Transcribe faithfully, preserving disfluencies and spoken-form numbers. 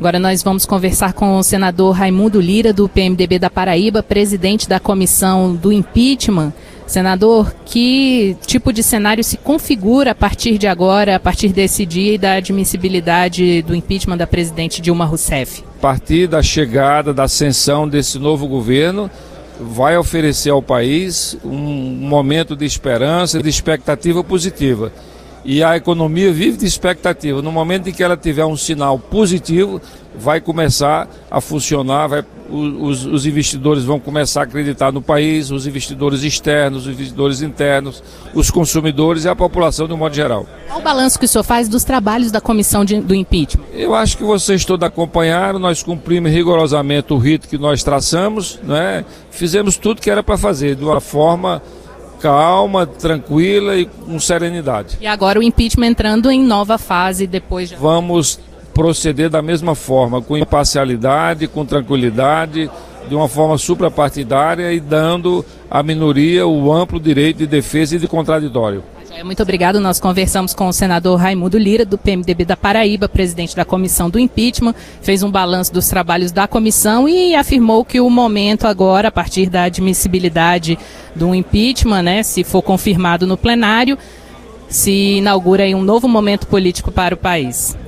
Agora nós vamos conversar com o senador Raimundo Lira, do P M D B da Paraíba, presidente da comissão do impeachment. Senador, que tipo de cenário se configura a partir de agora, a partir desse dia e da admissibilidade do impeachment da presidente Dilma Rousseff? A partir da chegada, da ascensão desse novo governo, vai oferecer ao país um momento de esperança, de expectativa positiva. E a economia vive de expectativa. No momento em que ela tiver um sinal positivo, vai começar a funcionar, vai, os, os investidores vão começar a acreditar no país, os investidores externos, os investidores internos, os consumidores e a população de um modo geral. Qual o balanço que o senhor faz dos trabalhos da comissão de, do impeachment? Eu acho que vocês todos acompanharam, nós cumprimos rigorosamente o rito que nós traçamos, né? Fizemos tudo que era para fazer, de uma forma calma, tranquila e com serenidade. E agora o impeachment entrando em nova fase depois de... Vamos proceder da mesma forma, com imparcialidade, com tranquilidade, de uma forma suprapartidária e dando à minoria o amplo direito de defesa e de contraditório. Muito obrigado. Nós conversamos com o senador Raimundo Lira, do P M D B da Paraíba, presidente da comissão do impeachment, fez um balanço dos trabalhos da comissão e afirmou que o momento agora, a partir da admissibilidade do impeachment, né, se for confirmado no plenário, se inaugura aí um novo momento político para o país.